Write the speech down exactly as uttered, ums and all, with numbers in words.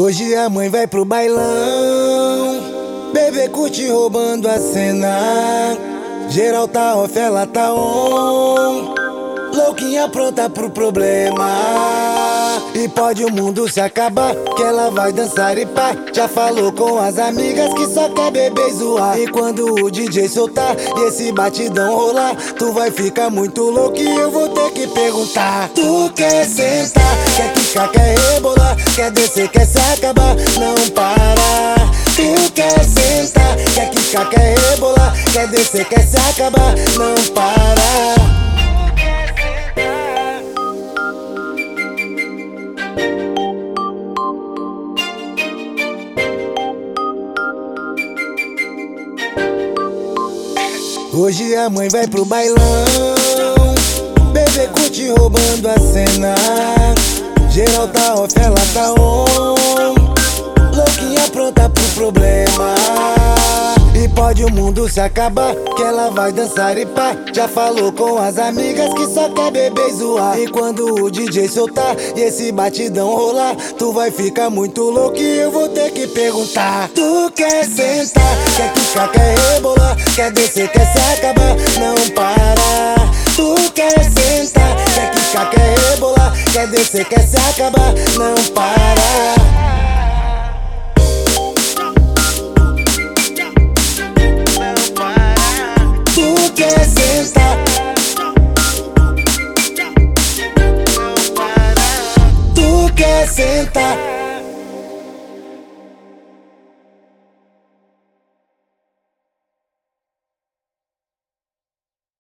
Hoje a mãe vai pro bailão, bebê curte roubando a cena. Geral tá off, ela tá on, louquinha pronta pro problema. E pode o mundo se acabar, que ela vai dançar e pá. Já falou com as amigas que só quer beber e zoar. E quando o D J soltar e esse batidão rolar, tu vai ficar muito louco e eu vou ter que perguntar: tu quer sentar, quer quicar, quer rebolar, quer descer, quer se acabar, não para. Tu quer sentar, quer quicar, quer rebolar, quer descer, quer se acabar, não para. Hoje a mãe vai pro bailão, bebê curte roubando a cena. Geral tá off, ela tá on, louquinha pronta pro problema. E pode o mundo se acabar, que ela vai dançar e pá. Já falou com as amigas que só quer beber e zoar. E quando o D J soltar e esse batidão rolar, tu vai ficar muito louco e eu vou ter que perguntar: tu quer sentar, quer quicar, quer rebolar, quer descer, quer se acabar, não para. Tu quer sentar, quer quicar, quer rebolar, quer descer, quer se acabar, não para.